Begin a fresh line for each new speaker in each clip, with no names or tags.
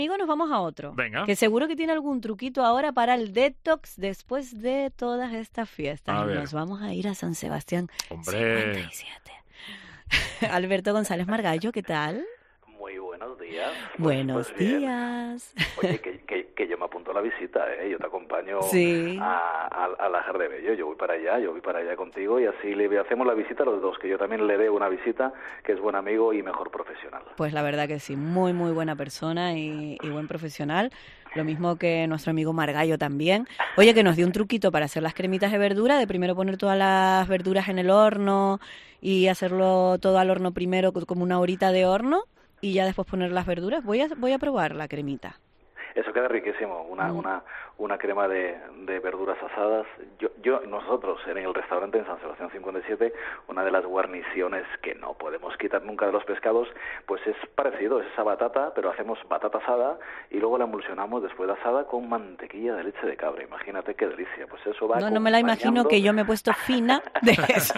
Amigo, nos vamos a otro.
Venga.
Que seguro que tiene algún truquito ahora para el detox después de todas estas fiestas.
A
Y
ver.
nos vamos a ir a San Sebastián
Hombre.
57. Alberto González Margallo, ¿qué tal?
Muy buenos días.
Buenos
bien.
días.
Oye, que yo me apunto a la visita, ¿eh? Yo te acompaño
Sí.
a Lajar de Bello. Yo voy para allá contigo y así le hacemos la visita a los dos, que yo también le debo una visita, que es buen amigo y mejor profesional.
Pues la verdad que sí, muy, muy buena persona y buen profesional. Lo mismo que nuestro amigo Margallo también. Oye, que nos dio un truquito para hacer las cremitas de verdura, de primero poner todas las verduras en el horno y hacerlo todo al horno primero, como una horita de horno, y ya después poner las verduras. Voy a probar la cremita.
Eso queda riquísimo, una crema de verduras asadas. Nosotros en el restaurante en San Sebastián 57, una de las guarniciones que no podemos quitar nunca de los pescados, pues es parecido, es esa batata, pero hacemos batata asada y luego la emulsionamos después de asada con mantequilla de leche de cabra. Imagínate qué delicia, pues eso va
No me la imagino, que yo me he puesto fina de eso.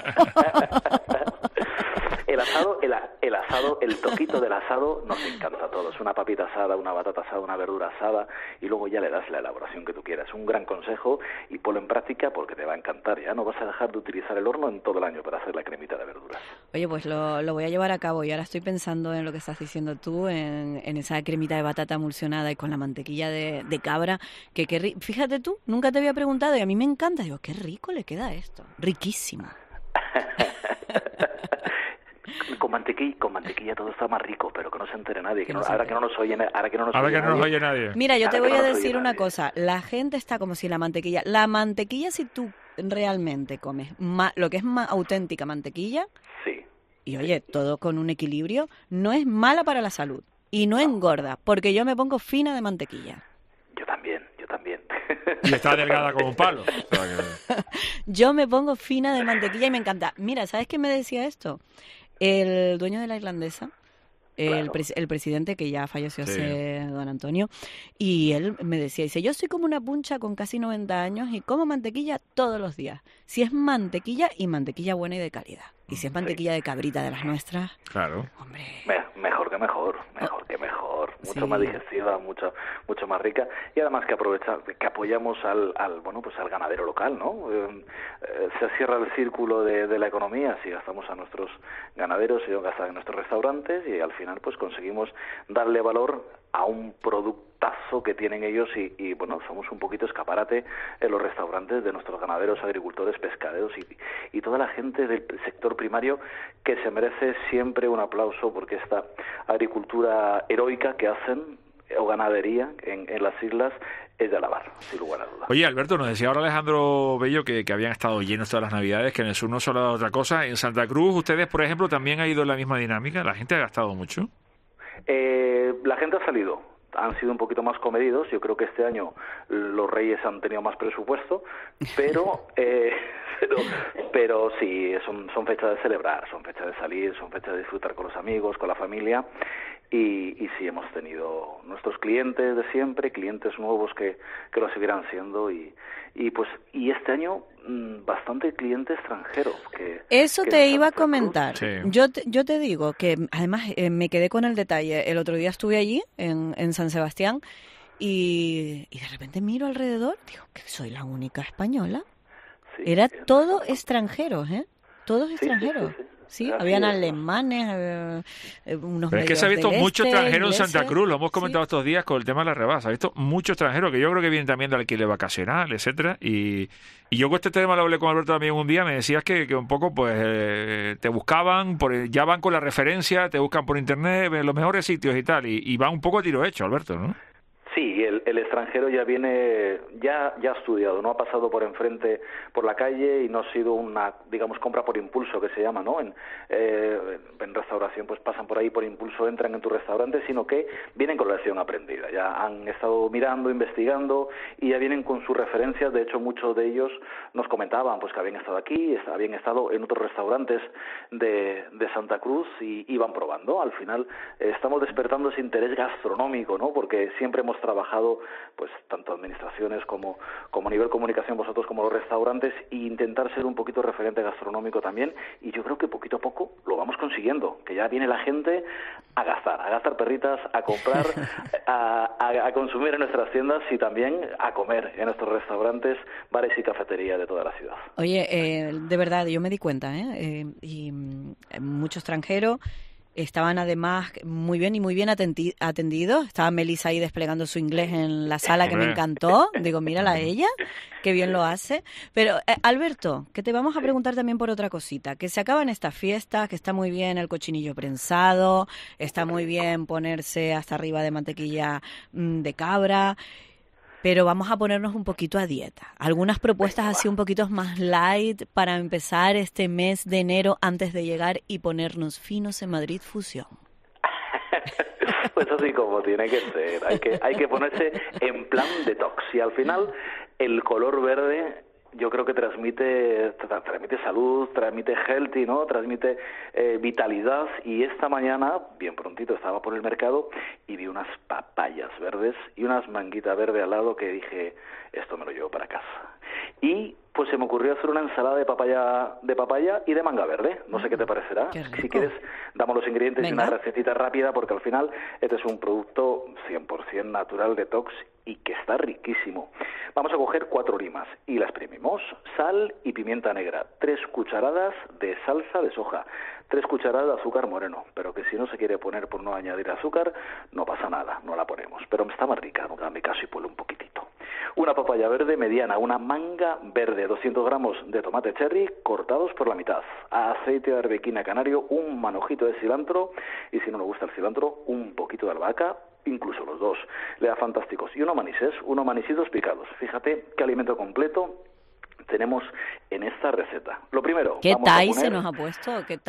El asado, el toquito del asado nos encanta a todos. Una papita asada, una batata asada, una verdura asada y luego ya le das la elaboración que tú quieras. Un gran consejo y ponlo en práctica porque te va a encantar. Ya no vas a dejar de utilizar el horno en todo el año para hacer la cremita de verduras.
Oye, pues lo voy a llevar a cabo y ahora estoy pensando en lo que estás diciendo tú, en esa cremita de batata emulsionada y con la mantequilla de cabra. Fíjate tú, nunca te había preguntado y a mí me encanta. Digo, qué rico le queda esto. Riquísimo.
Con mantequilla todo está más rico, pero que no se entere nadie, ahora que no nos oye
nadie.
Mira, yo te voy a decir una cosa, la gente está como si la mantequilla si tú realmente comes lo que es más auténtica mantequilla,
sí,
y oye, todo con un equilibrio, no es mala para la salud y no engorda, porque yo me pongo fina de mantequilla.
Yo también.
Y está delgada como un palo. O sea que...
Yo me pongo fina de mantequilla y me encanta. Mira, ¿sabes qué me decía esto? El dueño de la irlandesa, el presidente que ya falleció hace don Antonio, y él me decía, dice, yo soy como una puncha con casi 90 años y como mantequilla todos los días. Si es mantequilla y mantequilla buena y de calidad. Y si es mantequilla de cabrita de las nuestras,
claro,
hombre.
Mejor que mejor. Mucho más digestiva, mucho más rica y además que apoyamos al ganadero local, ¿no? Se cierra el círculo de la economía si gastamos a nuestros ganaderos, si gastan en nuestros restaurantes y al final pues conseguimos darle valor a un productazo que tienen ellos y bueno, somos un poquito escaparate en los restaurantes de nuestros ganaderos, agricultores, pescaderos y toda la gente del sector primario que se merece siempre un aplauso porque esta agricultura heroica que hacen o ganadería en las islas es de alabar, sin lugar a dudas.
Oye, Alberto, nos decía ahora Alejandro Bello que habían estado llenos todas las Navidades, que en el sur no solo otra cosa. En Santa Cruz, ustedes, por ejemplo, también ha ido en la misma dinámica. ¿La gente ha gastado mucho?
La gente ha salido. Han sido un poquito más comedidos. Yo creo que este año los Reyes han tenido más presupuesto, pero sí, son fechas de celebrar, son fechas de salir, son fechas de disfrutar con los amigos, con la familia. Y sí, hemos tenido nuestros clientes de siempre, clientes nuevos que lo seguirán siendo y este año bastante cliente extranjero.
Eso te iba a comentar.
Sí.
Yo te digo que además me quedé con el detalle. El otro día estuve allí en San Sebastián y de repente miro alrededor, digo que soy la única española.
Sí,
Era todo extranjeros, ¿eh? Todos extranjeros. Sí, habían alemanes, unos
Pero es que
medios
se ha visto
del
mucho
este,
extranjero en
ingleses.
Santa Cruz, lo hemos comentado
Sí.
estos días con el tema de la rebasa. Se ha visto mucho extranjero, que yo creo que vienen también del alquiler vacacional, etcétera. Y yo con este tema lo hablé con Alberto también un día, me decías que un poco pues te buscaban, ya van con la referencia, te buscan por internet, ven los mejores sitios y tal, y van un poco a tiro hecho, Alberto, ¿no?
Sí, el extranjero ya viene, ya ha estudiado, no ha pasado por enfrente por la calle y no ha sido una, digamos, compra por impulso que se llama, ¿no? En restauración pues pasan por ahí por impulso, entran en tu restaurante, sino que vienen con la lección aprendida, ya han estado mirando, investigando y ya vienen con sus referencias. De hecho, muchos de ellos nos comentaban pues que habían estado aquí, habían estado en otros restaurantes de Santa Cruz y iban probando. Al final estamos despertando ese interés gastronómico, ¿no? Porque siempre hemos trabajado, pues tanto administraciones como a nivel comunicación vosotros como los restaurantes, e intentar ser un poquito referente gastronómico también, y yo creo que poquito a poco lo vamos consiguiendo, que ya viene la gente a gastar perritas, a comprar, a consumir en nuestras tiendas y también a comer en nuestros restaurantes, bares y cafeterías de toda la ciudad.
Oye, de verdad, yo me di cuenta, y mucho extranjero. Estaban además muy bien atendidos. Estaba Melissa ahí desplegando su inglés en la sala, que me encantó. Digo, mírala a ella, qué bien lo hace. Pero, Alberto, que te vamos a preguntar también por otra cosita. Que se acaban estas fiestas, que está muy bien el cochinillo prensado, está muy bien ponerse hasta arriba de mantequilla de cabra, pero vamos a ponernos un poquito a dieta. Algunas propuestas así un poquito más light para empezar este mes de enero antes de llegar y ponernos finos en Madrid Fusión.
Pues así como tiene que ser. Hay que ponerse en plan detox. Y al final el color verde yo creo que transmite salud, transmite healthy, ¿no? Transmite vitalidad. Y esta mañana, bien prontito, estaba por el mercado y vi unas papayas verdes y unas manguitas verdes al lado, que dije, esto me lo llevo para casa. Y pues se me ocurrió hacer una ensalada de papaya y de manga verde. No sé qué te parecerá. Si quieres, damos los ingredientes y una recetita rápida, porque al final este es un producto 100% natural, detox, y que está riquísimo. Vamos a coger 4 limas y las exprimimos. Sal y pimienta negra. 3 cucharadas de salsa de soja. 3 cucharadas de azúcar moreno. Pero que si no se quiere poner por no añadir azúcar, no pasa nada, no la ponemos. Pero está más rica, no haga caso y ponle un poquitito. Una papaya verde mediana, una manga verde, 200 gramos de tomate cherry cortados por la mitad, aceite de arbequina canario, un manojito de cilantro, y si no le gusta el cilantro, un poquito de albahaca, incluso los dos, le da fantásticos. Y unos manisitos picados. Fíjate qué alimento completo tenemos en esta receta. Lo primero,
¿Qué tai se nos ha puesto?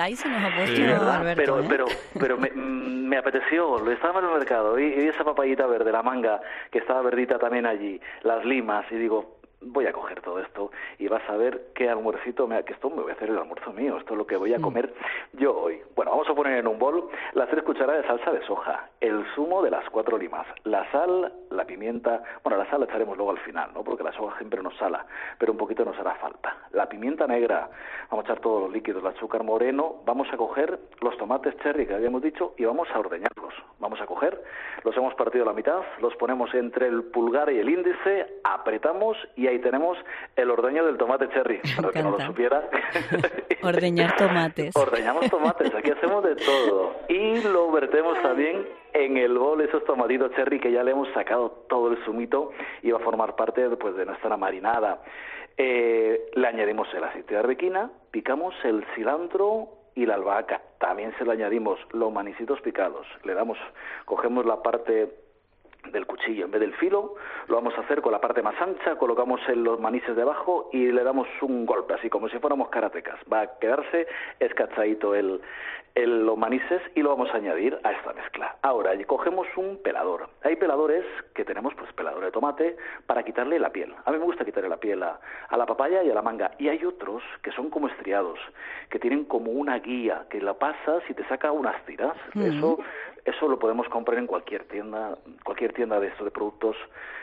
Alberto?
Pero me apeteció. Lo estaba en el mercado y esa papayita verde, la manga, que estaba verdita también allí, las limas, y digo, voy a coger todo esto y vas a ver qué almuercito que esto me voy a hacer el almuerzo mío, esto es lo que voy a comer yo hoy. Bueno, vamos a poner en un bol las 3 cucharadas de salsa de soja, el zumo de las 4 limas, la sal, la pimienta, bueno, la sal la echaremos luego al final, ¿no? Porque la soja siempre nos sala, pero un poquito nos hará falta. La pimienta negra, vamos a echar todos los líquidos, el azúcar moreno, vamos a coger los tomates cherry que habíamos dicho y vamos a ordeñarlos. Vamos a coger, los hemos partido a la mitad, los ponemos entre el pulgar y el índice, apretamos y ahí tenemos el ordeño del tomate cherry, para el que no lo supiera.
Ordeñar tomates.
Ordeñamos tomates, aquí hacemos de todo. Y lo vertemos también en el bol, esos tomatitos cherry que ya le hemos sacado todo el zumito y va a formar parte pues, de nuestra marinada. Le añadimos el aceite de arbequina, picamos el cilantro y la albahaca. También se le añadimos los manisitos picados. Cogemos la parte del cuchillo en vez del filo, lo vamos a hacer con la parte más ancha, colocamos los manises debajo y le damos un golpe, así como si fuéramos karatecas. Va a quedarse escachadito los manises y lo vamos a añadir a esta mezcla. Ahora, cogemos un pelador. Hay peladores que tenemos, pues pelador de tomate, para quitarle la piel. A mí me gusta quitarle la piel a la papaya y a la manga. Y hay otros que son como estriados, que tienen como una guía, que la pasas y te saca unas tiras. Eso lo podemos comprar en cualquier tienda de estos de productos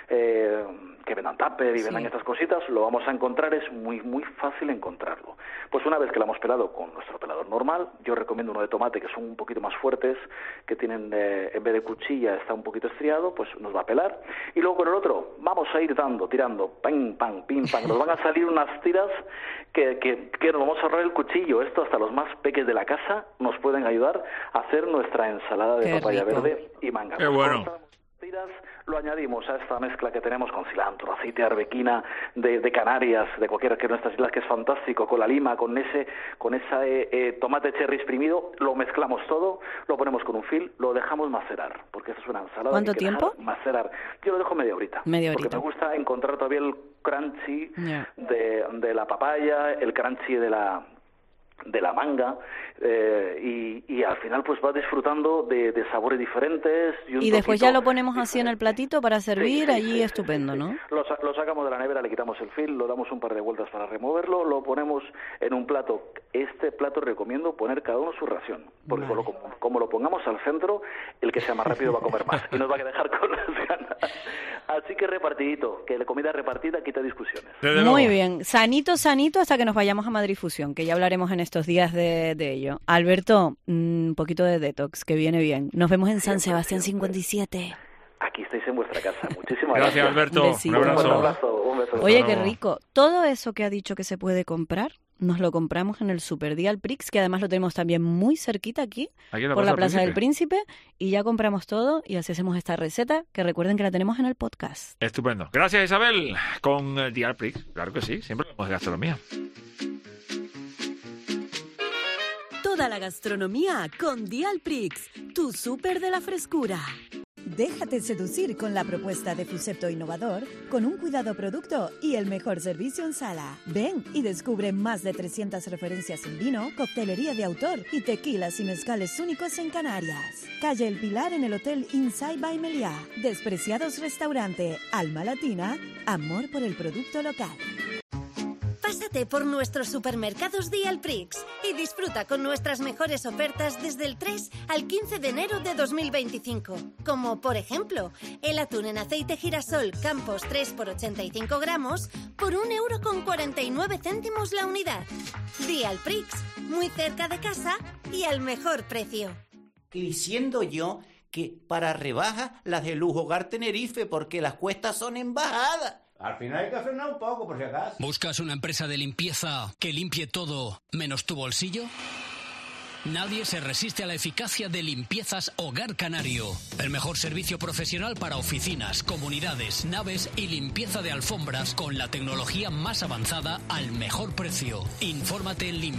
que vendan tupper y vendan estas cositas, lo vamos a encontrar, es muy muy fácil encontrarlo. Pues una vez que lo hemos pelado con nuestro pelador normal, yo recomiendo uno de tomate que son un poquito más fuertes, que tienen en vez de cuchilla está un poquito estriado, pues nos va a pelar. Y luego con el otro vamos a ir tirando, pam, pam, pim, pam, nos van a salir unas tiras que nos vamos a ahorrar el cuchillo. Esto hasta los más peques de la casa nos pueden ayudar a hacer nuestra ensalada de papaya verde y manga.
Qué bueno.
Lo añadimos a esta mezcla que tenemos con cilantro, aceite de arbequina de Canarias, de cualquiera de nuestras islas, que es fantástico, con la lima, con ese tomate cherry exprimido, lo mezclamos todo, lo ponemos con un fil, lo dejamos macerar, porque esto es una ensalada.
¿Cuánto tiempo?
Macerar. Yo lo dejo media horita. Porque me gusta encontrar todavía el crunchy de la papaya, el crunchy de la manga, y al final pues vas disfrutando de sabores diferentes.
Y después ya lo ponemos así en el platito para servir, allí estupendo, ¿no?
Lo sacamos de la nevera, le quitamos el fil, lo damos un par de vueltas para removerlo, lo ponemos en un plato. Este plato recomiendo poner cada uno su ración, porque como lo pongamos al centro, el que sea más rápido va a comer más y nos va a dejar con las ganas. Así que repartidito, que la comida repartida quita discusiones.
Muy bien, sanito hasta que nos vayamos a Madrid Fusión, que ya hablaremos en estos días de ello. Alberto, un poquito de detox, que viene bien. Nos vemos en San Sebastián 57.
Aquí estáis en vuestra casa. Muchísimas
gracias. Alberto.
Un
abrazo. Un beso.
Oye, qué rico. Todo eso que ha dicho que se puede comprar, nos lo compramos en el Super Día al Prix, que además lo tenemos también muy cerquita aquí por la Plaza del Príncipe, y ya compramos todo y así hacemos esta receta, que recuerden que la tenemos en el podcast.
Estupendo. Gracias, Isabel. Con Día al Prix, claro que sí, siempre hablamos de gastronomía.
Toda la gastronomía con Día al Prix, tu súper de la frescura. Déjate seducir con la propuesta de Fusepto innovador, con un cuidado producto y el mejor servicio en sala. Ven y descubre más de 300 referencias en vino, coctelería de autor y tequilas y mezcales únicos en Canarias. Calle El Pilar en el Hotel Inside by Meliá. Despreciados Restaurante, Alma Latina, amor por el producto local.
Pásate por nuestros supermercados Día al Prix y disfruta con nuestras mejores ofertas desde el 3 al 15 de enero de 2025. Como, por ejemplo, el atún en aceite girasol Campos 3 por 85 gramos por 1,49 € la unidad. Día al Prix, muy cerca de casa y al mejor precio.
Diciendo yo que para rebajas las de Lujo Hogar Tenerife, porque las cuestas son en bajada. Al final hay que frenar un poco, por si acaso.
¿Buscas una empresa de limpieza que limpie todo menos tu bolsillo? Nadie se resiste a la eficacia de Limpiezas Hogar Canario. El mejor servicio profesional para oficinas, comunidades, naves y limpieza de alfombras con la tecnología más avanzada al mejor precio. Infórmate en